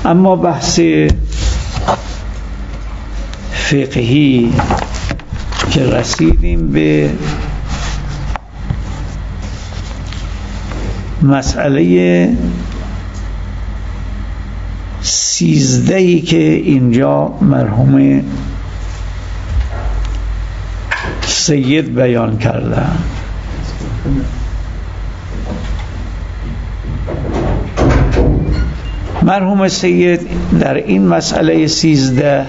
اما بحث فقهی که رسیدیم به مسئله 13 که اینجا مرحوم سید بیان کردن. مرحوم سید در این مسئله 13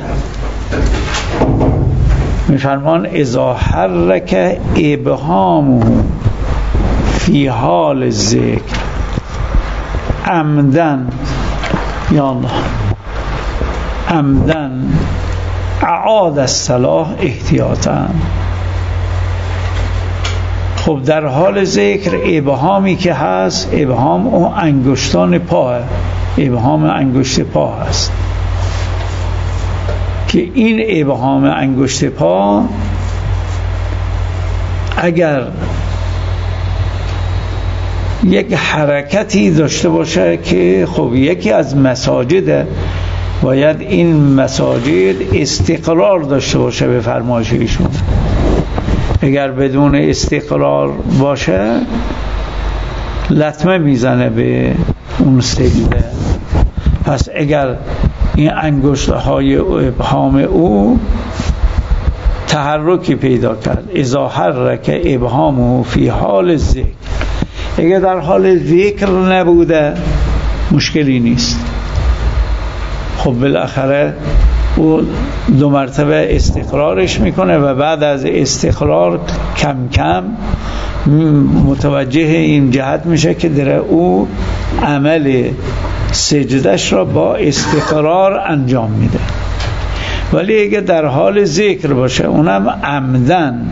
میفرمان اذا حرک ابهامه فی حال ذکر عمدن یا الله عمدن اعاد الصلاة احتیاطا. خب در حال ذکر ابهامی که هست، ابهام اون انگشتان پاه، ابهام انگشت پا هست که این ابهام انگشت پا اگر یک حرکتی داشته باشه که خب یکی از مساجد باید این مساجد استقرار داشته باشه به فرمایش ایشون، اگر بدون استقرار باشه لطمه میزنه به اون سجده. پس اگر این انگشت‌های ابهام او تحرکی پیدا کرد، اذا حرک ابهامه فی حال ذکر، اگر در حال ذکر نبوده مشکلی نیست. خب بالاخره او 2 مرتبه استقرارش میکنه و بعد از استقرار کم کم متوجه این جهت میشه که در او عمل سجدش را با استقرار انجام میده. ولی اگه در حال ذکر باشه اونم عمدن،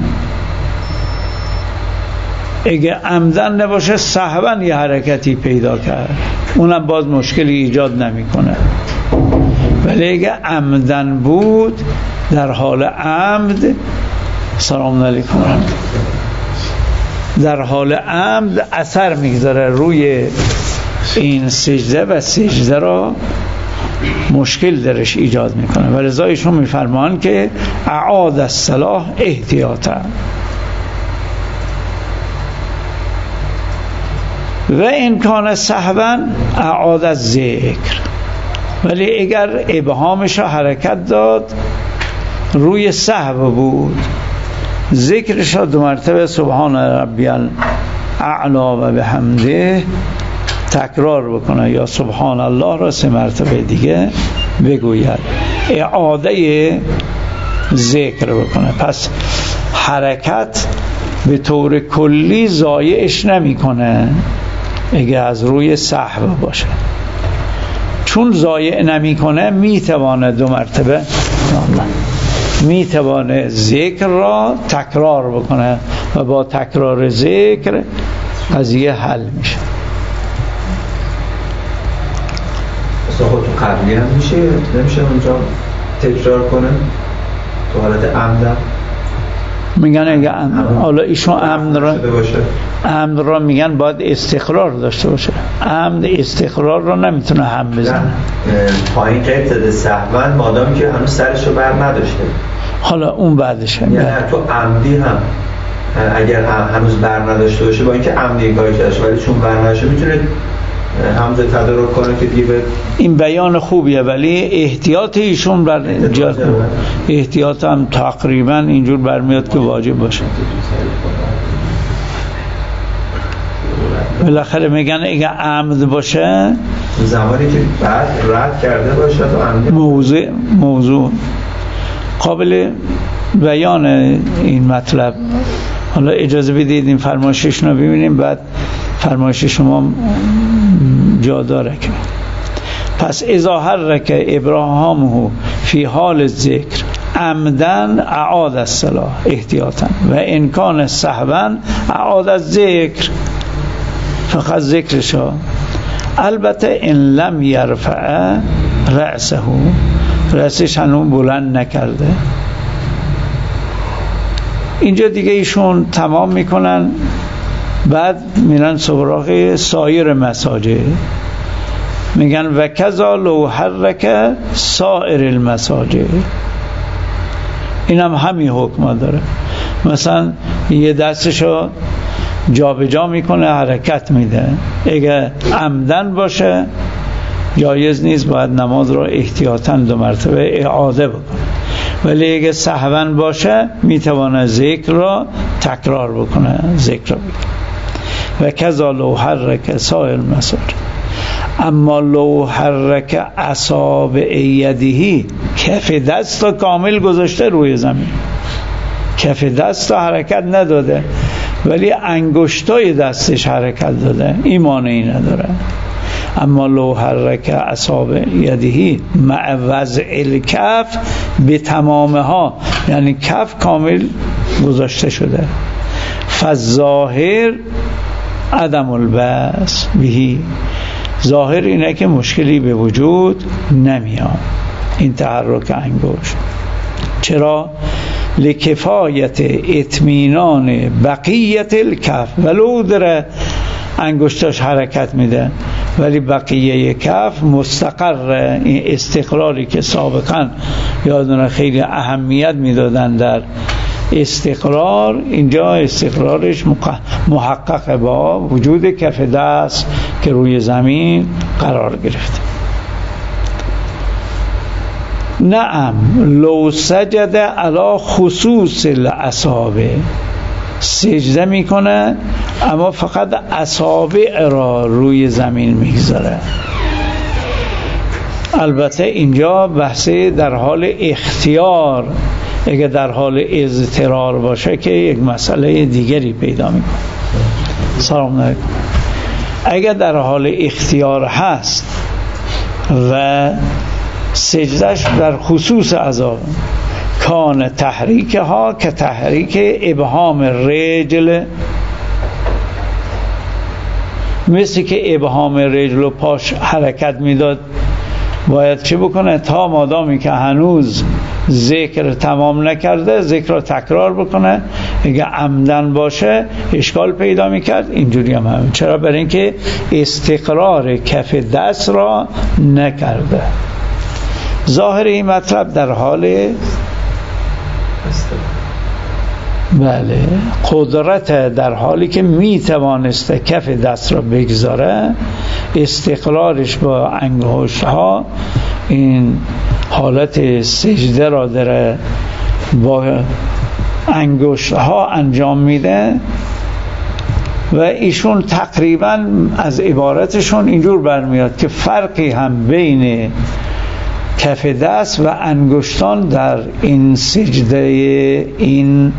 اگه عمدن نباشه سهوا یه حرکتی پیدا کرد اونم باز مشکلی ایجاد نمیکنه. ولی اگه عمدن بود در حال عمد، سلام علیکم، در حال عمد اثر میگذاره روی این سجده و سجده را مشکل درش ایجاد میکنه. و لذا ایشون میفرمان که اعاد الصلاة احتیاطا. و امکان سهوا اعاد الذکر، ولی اگر ابهامش را حرکت داد روی سهو بود، ذکرش را 2 مرتبه سبحان ربی الاعلی و بحمده تکرار بکنه یا سبحان الله را 3 مرتبه دیگه بگوید، اعاده ذکر بکنه. پس حرکت به طور کلی ضایعش نمیکنه اگه از روی سهو باشه، چون ضایع نمیکنه میتوانه 2 مرتبه میتوانه ذکر را تکرار بکنه و با تکرار ذکر قضیه حل میشه. تو قبلی هم نمیشه اونجا تکرار کنه تو حالت عمد؟ میگن اگه حالا ایشون عمد را میگن باید استقرار داشته باشه. عمد استقرار را نمیتونه هم بزنه. پایین قید سهوا مادامی که هنوز سرشو بر نداشته، حالا اون بعدشه. یعنی تو عمدی هم اگر هنوز بر نداشته باشه با اینکه عمدی کاری کرده ولی چون بر نداشته میتونه همزه تدارک کنه که دیگه این بیان خوبیه، ولی احتیاط ایشون بر احتیاط هم تقریبا اینجور برمیاد که واجب باشه. بالاخره میگن اگه عمد باشه زمانی که بعد رد کرده باشه تو عمد موضوع قابل بیان این مطلب. حالا اجازه بدید این فرمایشش رو ببینیم، بعد فرمایش شما جا داره که پس اذا حرک ابراهامه فی حال ذکر عمدن اعاد الصلاة احتیاطا و امکان سهوا اعاد الذکر، فقط ذکرشا. البته ان لم یرفع رأسش هنوز بلند نکرده. اینجا دیگه ایشون تمام میکنن، بعد میرن سراغ سایر مساجد. میگن و کذا لو حرک سائر المساجد، اینم همین حکم داره. مثلا یه دستشو جابجا میکنه، حرکت میده، اگه عمدن باشه جایز نیست، باید نماز رو احتیاطاً 2 مرتبه اعاده بکنه. ولی اگه سهواً باشه میتونه ذکر رو تکرار بکنه، ذکر رو بکنه. و کذا لو حرک سائر المساجد. اما لو حرک اصابع یده، کف دست رو کامل گذاشته روی زمین، کف دست رو حرکت نداده ولی انگشتای دستش حرکت داده، این مانعی نداره. اما لو حرک اصابع یده مع وضع الکف به تمامها، یعنی کف کامل گذاشته شده، فالظاهر عدم البأس بهی، ظاهر اینه که مشکلی به وجود نمیاد این تحرک انگشت. چرا؟ لکفایت اطمینان بقیت الکف، ولو داره انگشتاش حرکت میده ولی بقیه کف مستقر. این استقراری که سابقا یادونه خیلی اهمیت میدادن در استقرار، اینجا استقرارش محقق با وجود کف دست که روی زمین قرار گرفته. نعم لو سجد علی خصوص الاصابع، سجده میکنه اما فقط اصابع را روی زمین میگذاره. البته اینجا بحثی در حال اختیار، اگه در حال اضطرار باشه که یک مسئله دیگری پیدا میکنه. سلام علیکم. اگه در حال اختیار هست و سجدش در خصوص اعضا، کان تحریک ها که تحریک ابهام رجل، مثل که ابهام رجل و پاش حرکت میداد، باید چه بکنه؟ تا مادامی که هنوز ذکر تمام نکرده ذکر را تکرار بکنه. اگه عمدن باشه اشکال پیدا میکرد. اینجوری هم چرا؟ برای اینکه استقرار کف دست را نکرده. ظاهر این مطلب در حال بله قدرت، در حالی که میتوانسته کف دست را بگذاره، استقرارش با انگشت ها این حالت سجده را داره با انگشت ها انجام میده و ایشون تقریبا از عبارتشون اینجور برمیاد که فرقی هم بین کف دست و انگشتان در این سجده، این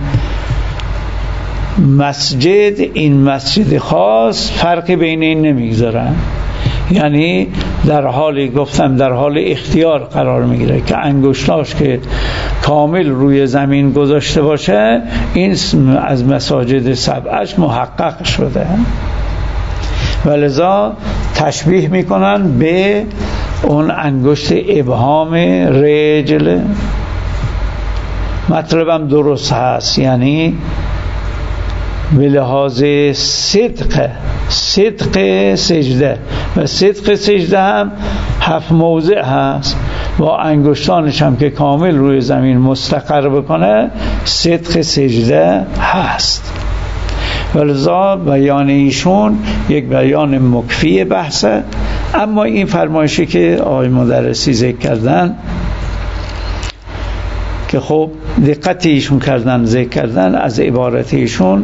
مسجد خاص فرقی بین این نمیگذارن. یعنی در حال گفتم در حال اختیار قرار میگیره که انگشتاش که کامل روی زمین گذاشته باشه، این از مساجد سبعش محقق شده و لذا تشبیه میکنن به اون انگشت ابهام رجل. مطلبم درست هست، یعنی به لحاظ صدق سجده و صدق سجده هم 7 موضع هست، با انگشتانش هم که کامل روی زمین مستقر بکنه صدق سجده هست. ولذا بیان ایشون یک بیان مکفی بحثه. اما این فرمایشی که آقای مدرسی ذکر کردن که خب دقت ایشون کردن ذکر کردن از عبارت ایشون،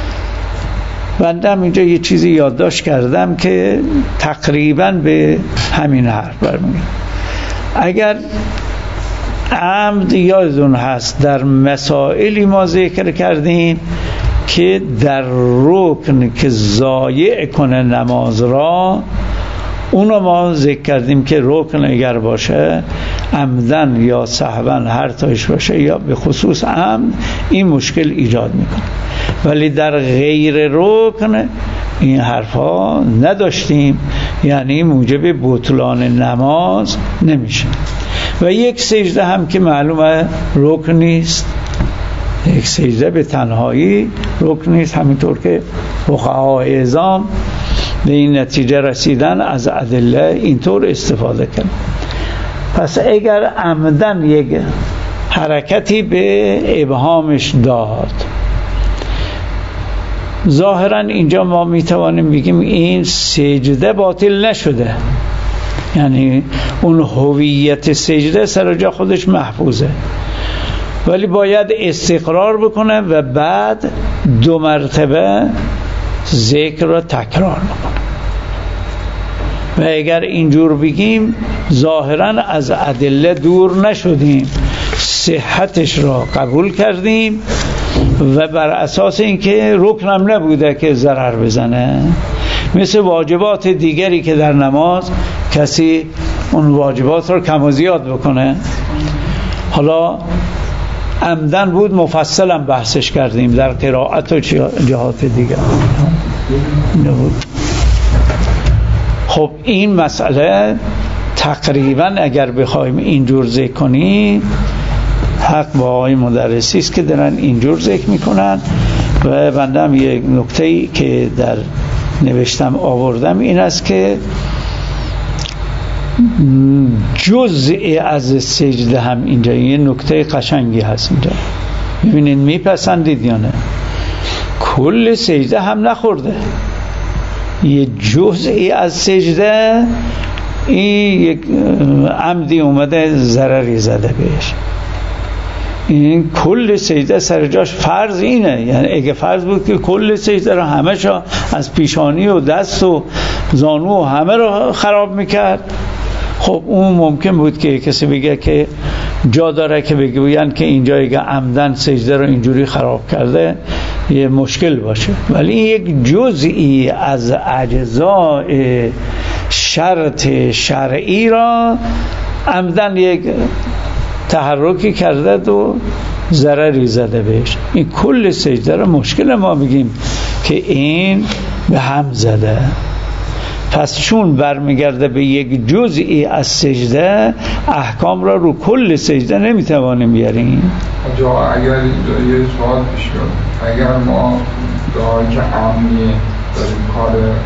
بندم اینجا یه چیزی یادداشت کردم که تقریبا به همین حرف برمیگرده. اگر عمد یادتون هست در مسائلی ما ذکر کردیم که در رکن که ضایع کنه نماز را، اونو ما ذکر کردیم که رکن اگر باشه عمدن یا سهوا هر تایش باشه یا به خصوص عمد، این مشکل ایجاد میکنه. ولی در غیر رکن این حرفا نداشتیم، یعنی موجب بطلان نماز نمیشه. و یک سجده هم که معلومه رکن نیست، یک سجده به تنهایی رکن نیست، همینطور که فقهای اعظام به این نتیجه رسیدن از ادله اینطور استفاده کرد. پس اگر عمدن یک حرکتی به ابهامش داد، ظاهرا اینجا ما میتوانیم بگیم این سجده باطل نشده، یعنی اون هویت سجده سر جا خودش محفوظه، ولی باید استقرار بکنه و بعد 2 مرتبه ذکر را تکرار بکنه. و اگر اینجور بگیم ظاهرا از ادله دور نشدیم، صحتش را قبول کردیم و بر اساس اینکه رکنم نبوده که ضرر بزنه، مثل واجبات دیگری که در نماز کسی اون واجبات رو کم و زیاد بکنه. حالا عمدن بود، مفصلا بحثش کردیم در قرائت و جهات دیگر نبود. خب این مسئله تقریبا اگر بخوایم اینجور ذکر کنیم، حق با آقای مدرسی است که دارن اینجور ذکر میکنن. و بنده هم یک نکته‌ای که در نوشتم آوردم این است که جزء از سجده هم اینجا یه نکته قشنگی هست اینجا. ببینید میپسندید یا نه؟ کل سجده هم نخورده، یه جزئی از سجده این یک عمدی اومده ضرری زده بهش. این کل سجده سر جاش فرض اینه، یعنی اگه فرض بود که کل سجده رو همه شا از پیشانی و دست و زانو و همه رو خراب میکرد، خب اون ممکن بود که کسی بگه که جا داره که بگوین که اینجا اگه عمدن سجده رو اینجوری خراب کرده یه مشکل باشه. ولی یک جزئی از اجزای شرط شرعی را عمدن یک تحرکی کرده و ضرری زده بهش، این کل سجده را مشکل ما بگیم که این به هم زده. پس چون برمیگرده به یک جزئی از سجده، احکام را رو کل سجده نمیتوانیم بیاریم. اگر یه سوال پیش بیاد، اگر ما داری که عملی داریم کار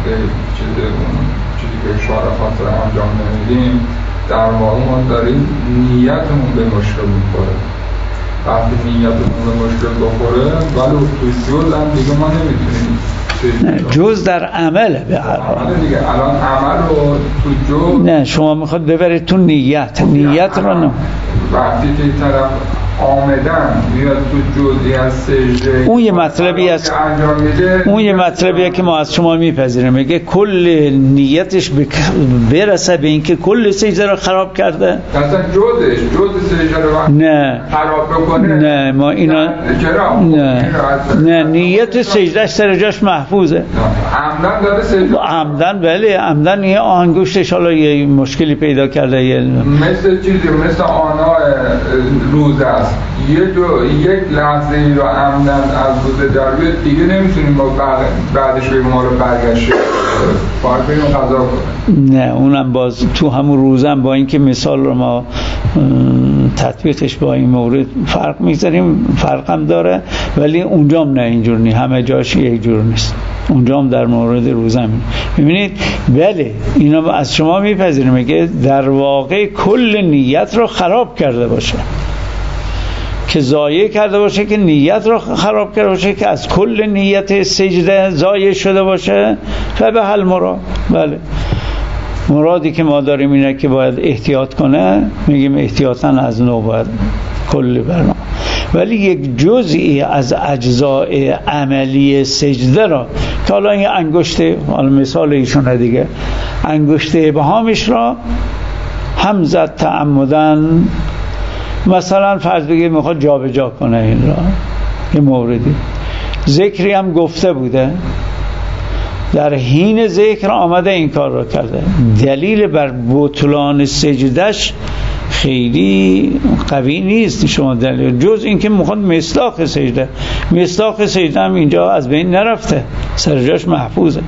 چیزی که شعار خاطر انجام نمیدیم، در واقع ما داریم نیتمون به مشکل میخوره. وقتی نیتمون به مشکل بخوره ولی تو جز هم دیگه ما نمیتونیم. نه، جز در عمله به هر حال دیگه. الان عمل رو تو جز، نه شما میخواد ببرید تو نیت رو نه. وقتی که طرف آمدن میاد تو جزئی از سجده، اون یه مطلبی است، اون یه مطلبیه که ما از شما میپذیریم، میگه کل نیتش برسه به اینکه کل سجده رو خراب کرده، اصلا جز سجده رو نه خراب بکنه. نه ما اینا نه نیت سجده سر جاش محفوظه. عمدن داره سجده، عمدن بله، عمدن یه انگشتش حالا یه مشکلی پیدا کرده، یه مثل چیزی مثل آنها روزه است، یک لحظه ای رو عمدن از روزه در بیاد دیگه نمیتونیم ما بعدش بگیم ما رو برگشت باید بریم قضا کنیم. نه اونم باز تو همون روزم با اینکه مثال رو ما تطبیقش با این مورد فرق میذاریم، فرق هم داره، ولی اونجام نه اینجور نیست، همه جاش یک جور نیست، اونجام در مورد روزم. ببینید بله اینا از شما میپذیریم، میگه در واقع کل نیت رو خراب کرده باشه، که ضایع کرده باشه، که نیت رو خراب کرده باشه، که از کل نیت سجده ضایع شده باشه، فبه المراد. بله مرادی که ما داریم اینه که باید احتیاط کنه، میگیم احتیاطاً از نو باید کل برنامه، ولی یک جزئی از اجزای عملی سجده را که حالا این انگشت، حالا مثال ایشونه دیگه، انگشت ابهامش را هم زد تعمدن، مثلا فرض بگیر میخواد جا به جا کنه این را، یه موردی ذکری هم گفته بوده، در حین ذکر آمده این کار را کرده، دلیل بر بطلان سجدش خیلی قوی نیست شما دلیل، جز این که میخواد مصداق سجده هم اینجا از بین نرفته، سر جاش محفوظه،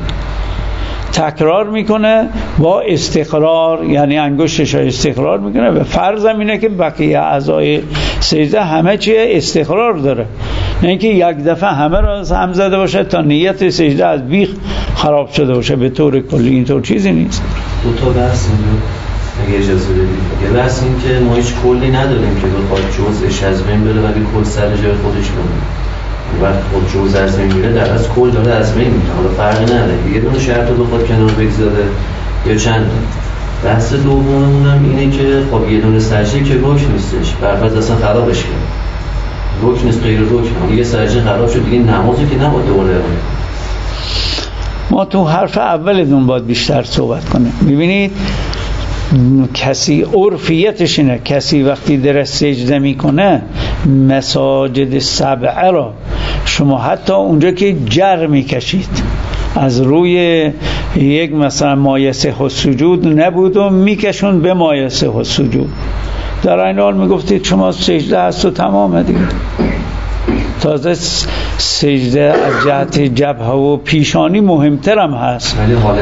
تکرار میکنه با استقرار، یعنی انگشتش رو استقرار میکنه و فرضم اینه که بقیه اعضای سجده همه چیه استقرار داره، نه اینکه یک دفعه همه را هم زده باشه تا نیت سجده از بیخ خراب شده باشه به طور کلی، اینطور چیزی نیست. دو تا بحث اگه اجازه بدید. یه بحث این که ما هیچ کلی نداریم که بخواد جزءش از بین بره ولی کل سر جای خودش بمونه. وقتی خود جزء از بین میره در از کل داره از بین میره، حالا فرقی نداره یه دونه شرط رو بخواد کنار بگذاره یا چند تا. بحث دوممونم اینه که خب یه دونه سجده که رکن نیستش، برفرض اصلا خرابش کرد، رکن نیست، غیر رکن، یه سجده خراب شد دیگه نمازو که نباید دوباره بخونه. ما تو حرف اولتون باید بیشتر صحبت کنیم. ببینید کسی عرفیتش اینه، کسی وقتی در سجده میکنه مساجد سبعه را شما حتی اونجا که جر میکشید از روی یک مثلا مایسه السجود نبود و میکشون به مایسه السجود، در این حال میگفتید شما سجده هست و تمامه دیگه. تازه سجده از جهت جبهه و پیشانی مهمترم هست،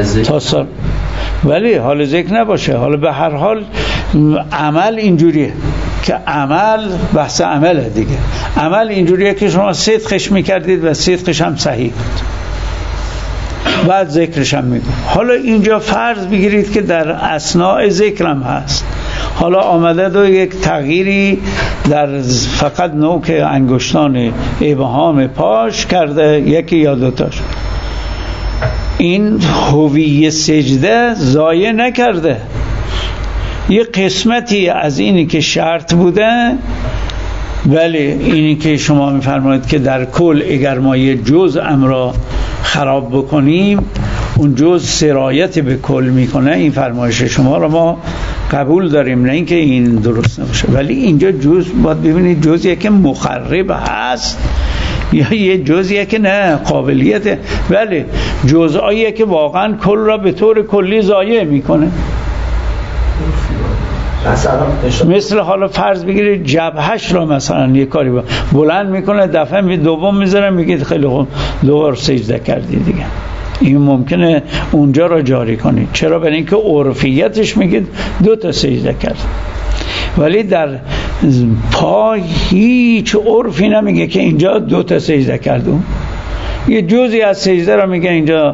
ولی حال ذکر نباشه. حالا به هر حال عمل اینجوریه که عمل بحث عمله دیگه. عمل اینجوریه که شما صدقش میکردید و صدقش هم صحیح بود، بعد ذکرش هم میگو. حالا اینجا فرض بگیرید که در اثناء ذکرم هست، حالا آمده دو یک تغییری در فقط نوک انگشتان ابهام پاش کرده، یکی یا دوتاش، این هویه سجده ضایع نکرده، یه قسمتی از اینی که شرط بوده. ولی اینی که شما میفرمایید که در کل اگر ما یه جزء را خراب بکنیم اون جزء سرایت به کل میکنه، این فرمایش شما رو ما قبول داریم، نه اینکه این درست نباشه. ولی اینجا جزء باید ببینید جزئی که مخرب هست یا یه جزئیه که نه قابلیت، ولی جزئاییه که واقعا کل را به طور کلی ضایع میکنه. مثل حالا فرض بگیرید جبهش را مثلا یه کاری بلند میکنه، دفعه دوم میذاره میگید خیلی خوب دوبار سجده کردی دیگه، این ممکنه اونجا را جاری کنید. چرا؟ برای اینکه عرفیتش میگید دو تا سجده کرد، ولی در پا هیچ عرفی نمیگه که اینجا دو تا سجده کردم. یه جزئی از سجده را میگه اینجا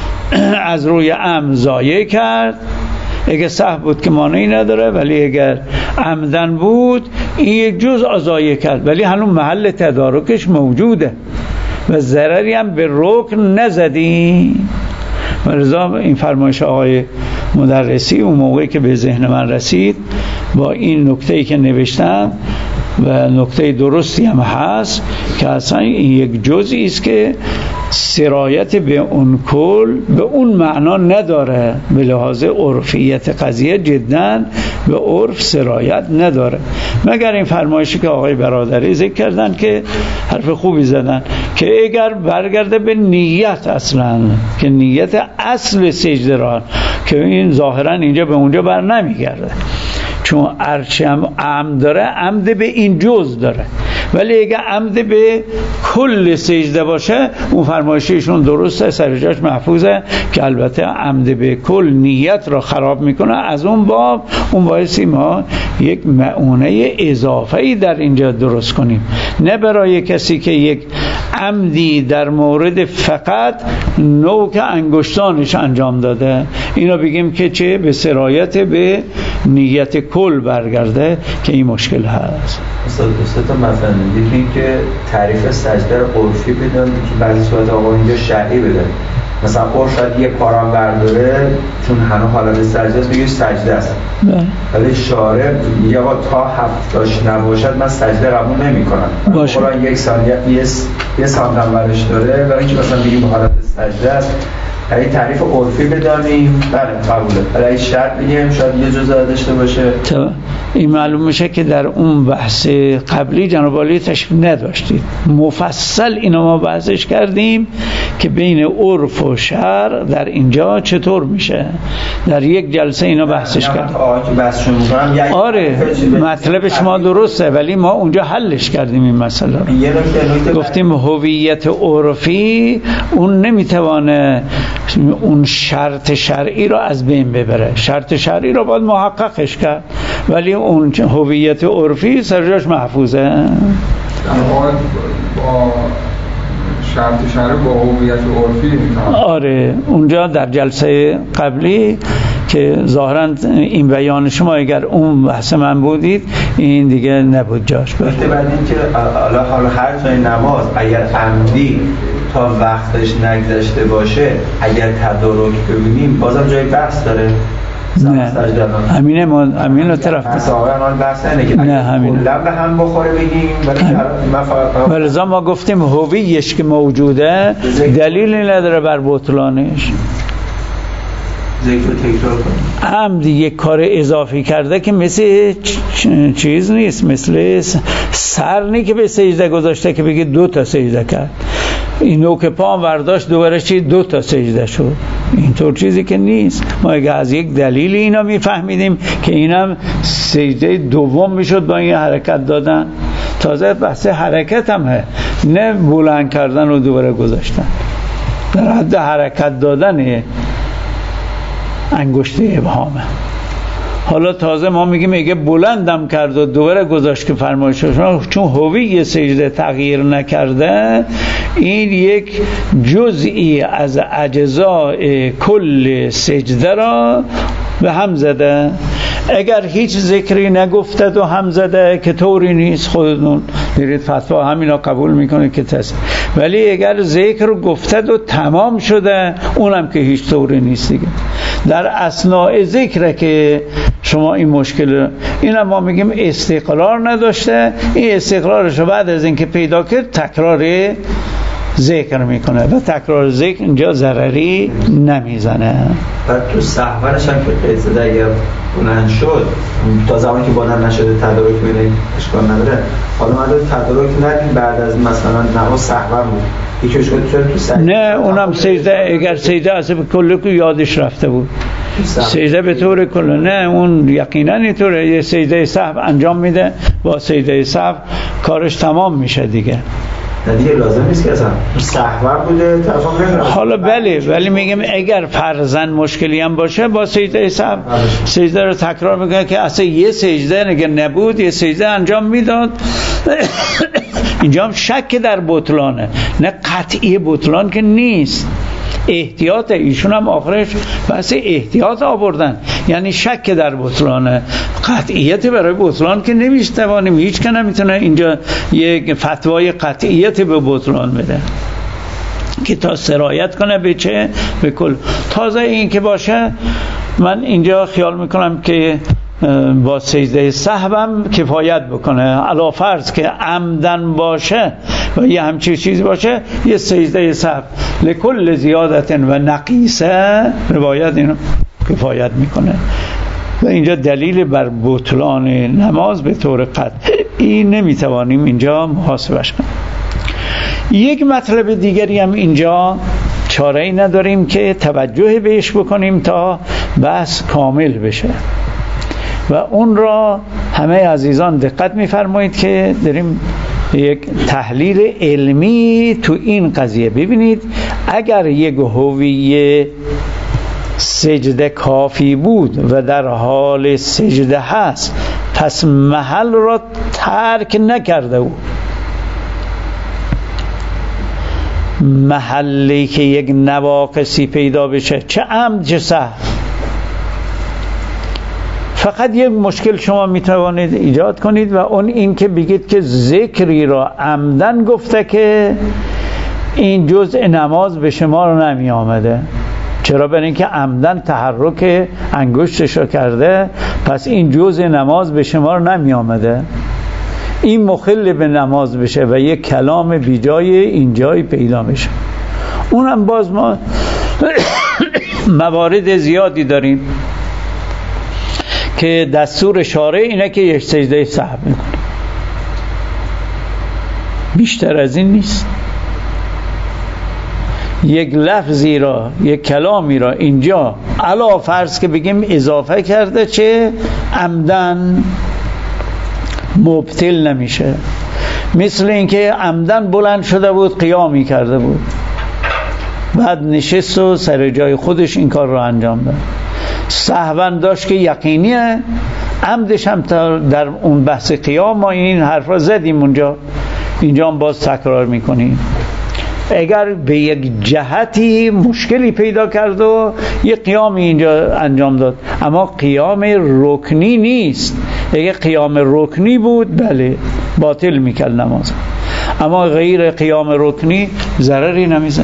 از روی عمد ضایع کرد، اگه سهو بود که مانعی نداره، ولی اگر عمدن بود این یک جزء ضایع کرد، ولی هنوز محل تدارکش موجوده و ضرری هم به رکن نزدی. ولذا این فرمایش آقای مدرسی اون موقعی که به ذهن من رسید با این نکته‌ای که نوشتم و نکته درستی هم هست که اصلا این یک جزئی است که سرایت به اون کل به اون معنا نداره، به لحاظ عرفیت قضیه جدا به عرف سرایت نداره، مگر این فرمایشی که آقای برادری ذکر کردن که حرف خوبی زدن که اگر برگرده به نیت اصلا، که نیت اصل سجده را، که این ظاهرا اینجا به اونجا بر نمیگرده، چون ارچه هم عمد داره، عمد به این جز داره، ولی اگه عمد به کل سجده باشه اون فرمایششون درسته، سر جاش محفوظه که البته عمد به کل نیت را خراب میکنه. از اون باب اون باعثی ما یک معونه اضافه‌ای در اینجا درست کنیم، نه برای کسی که یک عمدی در مورد فقط نوک انگشتانش انجام داده اینا بگیم که چه به سرایت به نیت کل برگرده، که این مشکل هست. استاد مثلا دیدیم که تعریف سجده رو عرفی بدن که بعضی صورت آقا اینجا شرعی بدن، مثلا عرف شاید یه پارام برداره چون هنوز حالت سجده است بگه سجده است، ولی شارع میگه آقا تا هفتاش نباشد من سجده قبول نمی‌کنم. قرآن یک ثانیه یه سانتم ورش داره برای اینکه مثلا بگیم حالت سجده است، اگه تعریف عرفی بدانیم بله قبوله، ولی اگه شرط بگیم شاید یه جزء داشته باشه. این معلوم میشه که در اون بحث قبلی جناب عالی تشریف نداشتید، مفصل اینو ما بحثش کردیم که بین عرف و شرع در اینجا چطور میشه، در یک جلسه اینو بحثش کردیم. آره مطلب شما درسته، ولی ما اونجا حلش کردیم این مسئله رو. گفتیم هویت عرفی اون نمیتوانه اون شرط شرعی رو از بین ببره، شرط شرعی رو باید محققش کرد، ولی اون هویت عرفی سرجاش محفوظه. با شرط با هویت عرفی. آره اونجا در جلسه قبلی که ظاهراً این بیان شما اگر اون بحث من بودید این دیگه نبود جاش. بعد اینکه حالا هر جای نماز اگر عمدی تا وقتش نگذشته باشه اگر تدارک ببینیم بازم جای بحث داره. نه همین رو طرف مسائل بحث اینه که نه همین به هم بخوره بگیم ولی ما گفتیم هویتش که موجوده دلیلی نداره بر بطلانش. ذکر تکرار کنیم. عمد یک کار اضافی کرده که مثل چیز نیست، مثل سرنی که به سجده گذاشته که بگید 2 تا سجده کرد، این نوک پا برداشت دوباره چی 2 تا سجده شد. اینطور چیزی که نیست. ما اگه از یک دلیل اینا میفهمیدیم که اینم سجده دوم میشد با این حرکت دادن. تازه بحث حرکت هم نه بلند کردن و دوباره گذاشتن، در حد حرکت دادن انگشت ابهامه. حالا تازه ما میگیم اگه بلندم کرد و دوباره گذاشت که فرمایش شما، چون هویت سجده تغییر نکرده این یک جزئی از اجزای کل سجده را به هم زده. اگر هیچ ذکری نگفته و هم زده که طوری نیست، خودتون دیرید فتوا همینا قبول میکنه که ولی اگر ذکر گفته و تمام شده اونم که هیچ طوری نیست دیگه. در اثناء ذکر که شما این مشکل، اینم ما میگیم استقرار نداشته، این استقرارش رو بعد از اینکه پیدا کرد تکرار ذکر میکنه و تکرار ذکر اینجا ضرری نمیزنه. بعد تو سهوانش هم که قیصده اگر بلند شد تا زمانی که بلند نشده تدارک بینه اشکال نداره. حالا ما تدارک ندیم بعد از مثلا نماز سهوان بود یکی اشکال تو سجده، نه اونم سجده اگر سجده اصلا کلکو یادش رفته بود سجده به طور کل، نه اون یقینا اینطوره. یه سجده سهو انجام میده، با سجده سهو کارش تمام میشه دیگه لازم نیست که اصلا سهو بوده تفاهم. حالا بله، ولی میگم اگر فرضاً مشکلی هم باشه با سجده سهو سجده رو تکرار میکنه که اصلا یه سجده اگر نبود یه سجده انجام میداد. اینجا هم شک در بطلانه، نه قطعی بطلان که نیست، احتیاط. ایشون هم آخرش بس احتیاط آوردن، یعنی شک در بطلانه. قطعیت برای بطلان که نمیشتوانیم، هیچ که نمیتونه اینجا یک فتوای قطعیت به بطلان بده که تا سرایت کنه به چه؟ به کل. تازه این که باشه من اینجا خیال میکنم که با سجده سهوم کفایت بکنه. علا فرض که عمدن باشه و یه همچین چیزی باشه، یه سجده سهو لکل زیادت و نقیصه روایت اینو کفایت میکنه و اینجا دلیل بر بطلان نماز به طور قطعی نمیتوانیم اینجا محاسبش کنیم. یک مطلب دیگری هم اینجا چاره‌ای نداریم که توجه بهش بکنیم تا بحث کامل بشه و اون را همه عزیزان دقت می‌فرمایید که داریم یک تحلیل علمی تو این قضیه. ببینید اگر یک هویت سجده کافی بود و در حال سجده هست، پس محل را ترک نکرده او. محلی که یک نواقصی پیدا بشه، چه عمد چه سهو، فقط یک مشکل شما میتوانید ایجاد کنید و اون این که بگید که ذکری را عمدن گفته که این جزء نماز به شما رو نمی آمده. چرا؟ برای اینکه عمدن تحرک انگشتش رو کرده، پس این جزء نماز به شما رو نمی آمده. این مخل به نماز بشه و یک کلام بیجای اینجای پیدا میشه. اونم باز ما موارد زیادی داریم که دستور شارع اینه که یک سجده سهو میکنه، بیشتر از این نیست. یک لفظی را، یک کلامی را اینجا علا فرض که بگیم اضافه کرده، چه عمدن مبطل نمیشه. مثل اینکه عمدن بلند شده بود قیامی کرده بود، بعد نشست و سر جای خودش این کار را انجام داد. سهوا داشت که یقینیه، عمدش هم در اون بحث قیام ما این حرف را زدیم اونجا، اینجا هم باز تکرار میکنیم. اگر به یک جهتی مشکلی پیدا کرد و یه قیامی اینجا انجام داد، اما قیام رکنی نیست. اگر قیام رکنی بود بله باطل میکرد نماز، اما غیر قیام رکنی ضرری نمیزنه.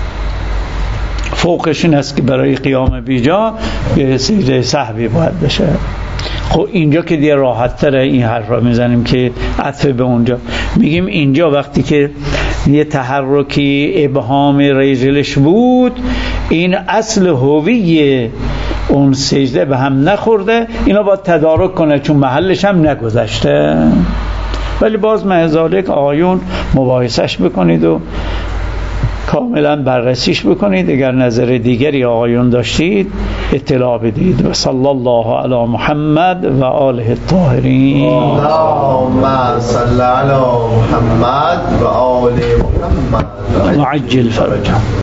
فوقش این است که برای قیام بیجا یه سجده سهوی باید بشه. خب اینجا که دیگه راحت تره این حرف را میزنیم که عطف به اونجا میگیم اینجا وقتی که یه تحرکی ابهام رجلش بود، این اصل هویه اون سجده به هم نخورده، اینا باید تدارک کنه چون محلش هم نگذشته. ولی باز مهزالک آقایون مباحثش بکنید و کاملا بررسیش بکنید. اگر نظر دیگری آقایون داشتید اطلاع بدید. و صلی الله علی محمد و آله الطاهرین. اللهم صل علی محمد و آل محمد وعجل فرجهم.